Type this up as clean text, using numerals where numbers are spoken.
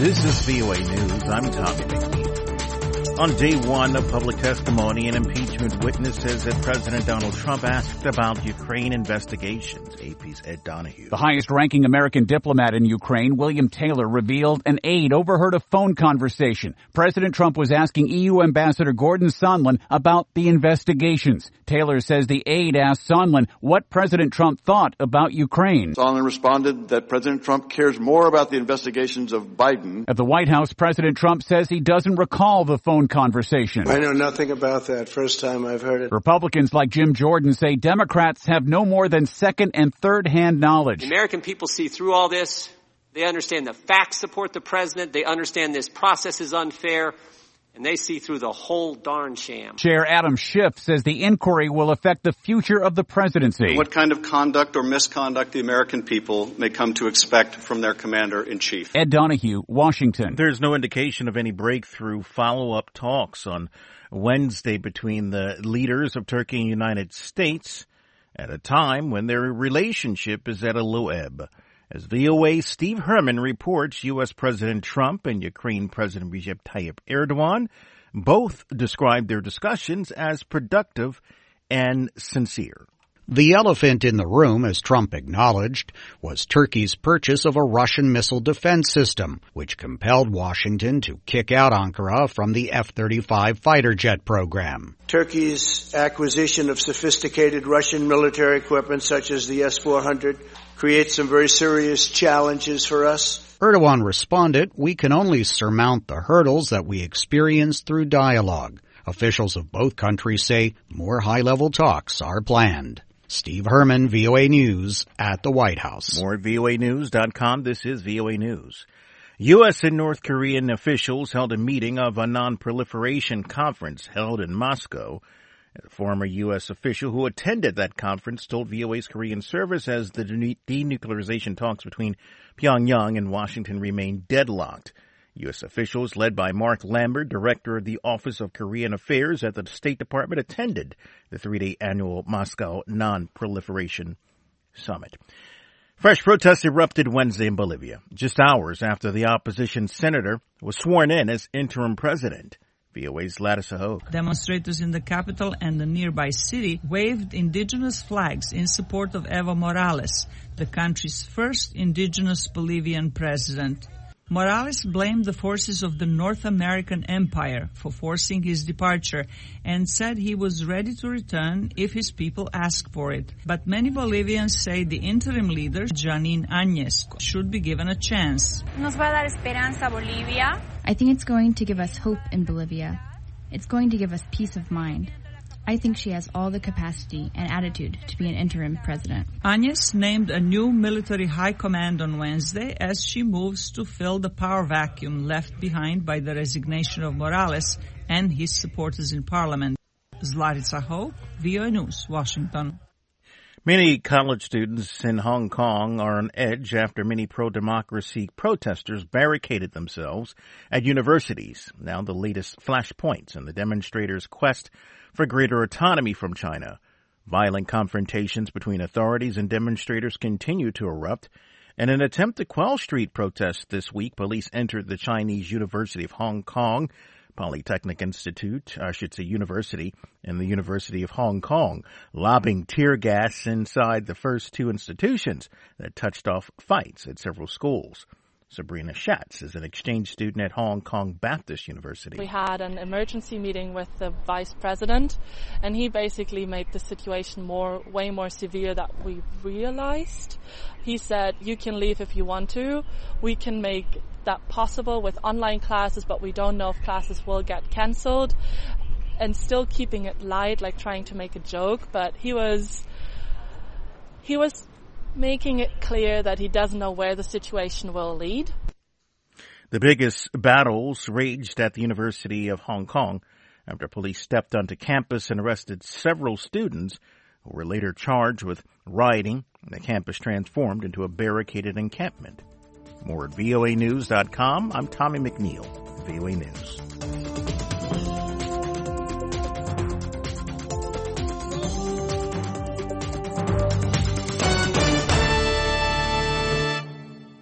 This is VOA News. I'm Tommy McNeil. On day one of public testimony, an impeachment witness says that President Donald Trump asked about Ukraine investigations. AP's Ed Donahue. The highest-ranking American diplomat in Ukraine, William Taylor, revealed an aide overheard a phone conversation. President Trump was asking EU Ambassador Gordon Sondland about the investigations. Taylor says the aide asked Sondland what President Trump thought about Ukraine. Sondland responded that President Trump cares more about the investigations of Biden. At the White House, President Trump says he doesn't recall the phone conversation. I know nothing about that. First time I've heard it. Republicans like Jim Jordan say Democrats have no more than second and third-hand knowledge. The American people see through all this. They understand the facts support the president. They understand this process is unfair. And they see through the whole darn sham. Chair Adam Schiff says the inquiry will affect the future of the presidency. What kind of conduct or misconduct the American people may come to expect from their commander-in-chief. Ed Donahue, Washington. There's no indication of any breakthrough follow-up talks on Wednesday between the leaders of Turkey and the United States at a time when their relationship is at a low ebb. As VOA's Steve Herman reports, U.S. President Trump and Ukraine President Recep Tayyip Erdogan both described their discussions as productive and sincere. The elephant in the room, as Trump acknowledged, was Turkey's purchase of a Russian missile defense system, which compelled Washington to kick out Ankara from the F-35 fighter jet program. Turkey's acquisition of sophisticated Russian military equipment, such as the S-400, creates some very serious challenges for us. Erdogan responded, "We can only surmount the hurdles that we experience through dialogue." Officials of both countries say more high-level talks are planned. Steve Herman, VOA News, at the White House. More at voanews.com. This is VOA News. U.S. and North Korean officials held a meeting of a non-proliferation conference held in Moscow. A former U.S. official who attended that conference told VOA's Korean service as the denuclearization talks between Pyongyang and Washington remain deadlocked. U.S. officials, led by Mark Lambert, director of the Office of Korean Affairs at the State Department, attended the three-day annual Moscow Non-Proliferation Summit. Fresh protests erupted Wednesday in Bolivia, just hours after the opposition senator was sworn in as interim president. VOA's Ladisa Hogue. Demonstrators in the capital and the nearby city waved indigenous flags in support of Evo Morales, the country's first indigenous Bolivian president. Morales blamed the forces of the North American Empire for forcing his departure and said he was ready to return if his people asked for it. But many Bolivians say the interim leader, Janine Áñez, should be given a chance. Nos va a dar esperanza Bolivia. I think it's going to give us hope in Bolivia. It's going to give us peace of mind. I think she has all the capacity and attitude to be an interim president. Áñez named a new military high command on Wednesday as she moves to fill the power vacuum left behind by the resignation of Morales and his supporters in parliament. Zlatica Hogue, VOA News, Washington. Many college students in Hong Kong are on edge after many pro-democracy protesters barricaded themselves at universities. Now the latest flashpoints in the demonstrators' quest for greater autonomy from China. Violent confrontations between authorities and demonstrators continue to erupt. In an attempt to quell street protests this week, police entered the Chinese University of Hong Kong, Polytechnic Institute, University, and the University of Hong Kong, lobbing tear gas inside the first two institutions that touched off fights at several schools. Sabrina Schatz is an exchange student at Hong Kong Baptist University. We had an emergency meeting with the vice president, and he basically made the situation way more severe than we realized. He said, you can leave if you want to. We can make that possible with online classes, but we don't know if classes will get cancelled. And still keeping it light, like trying to make a joke, but he was making it clear that he doesn't know where the situation will lead. The biggest battles raged at the University of Hong Kong after police stepped onto campus and arrested several students who were later charged with rioting, and the campus transformed into a barricaded encampment. More at voanews.com. I'm Tommy McNeil, VOA News.